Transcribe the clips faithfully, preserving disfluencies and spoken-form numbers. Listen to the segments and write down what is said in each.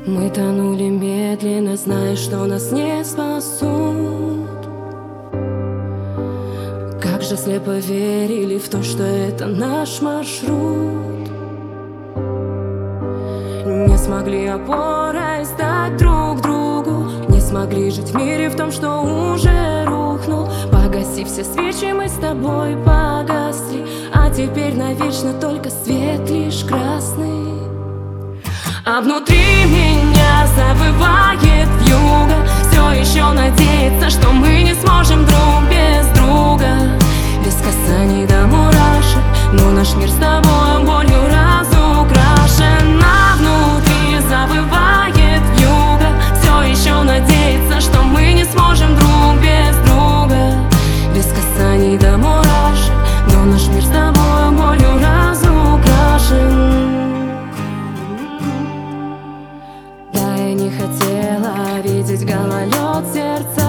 Мы тонули медленно, зная, что нас не спасут. Как же слепо верили в то, что это наш маршрут. Не смогли опорой стать друг другу, не смогли жить в мире в том, что уже рухнул. Погасив все свечи, мы с тобой погасли, а теперь навечно только свет лишь красный. А внутри меня завывает вьюга, все еще надеется, что мы не сможем друг без друга. Без касаний до мурашек, но наш мир с тобой болью разукрашен. А внутри завывает вьюга, все еще надеется, что мы не сможем друг без друга. Без касаний до мурашек, но наш мир с тобой болью разукрашен. Не хотела видеть гололед в сердцах,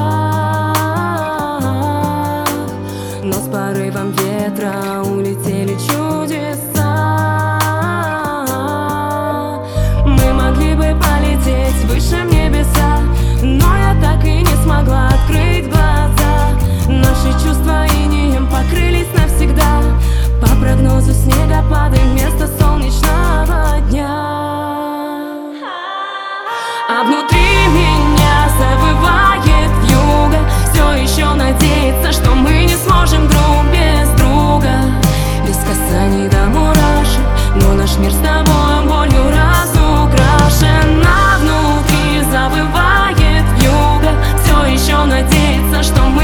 но с порывом ветра улетели чудеса. Мы могли бы полететь выше в небеса, но я так и не смогла открыть глаза. Наши чувства инеем покрылись навсегда, по прогнозу снегопады вместо солнечного дня. А внутри меня завывает вьюга, все еще надеется, что мы не сможем друг без друга. Без касаний до мурашек, но наш мир с тобой болью разукрашен. А внутри завывает вьюга, все еще надеется, что мы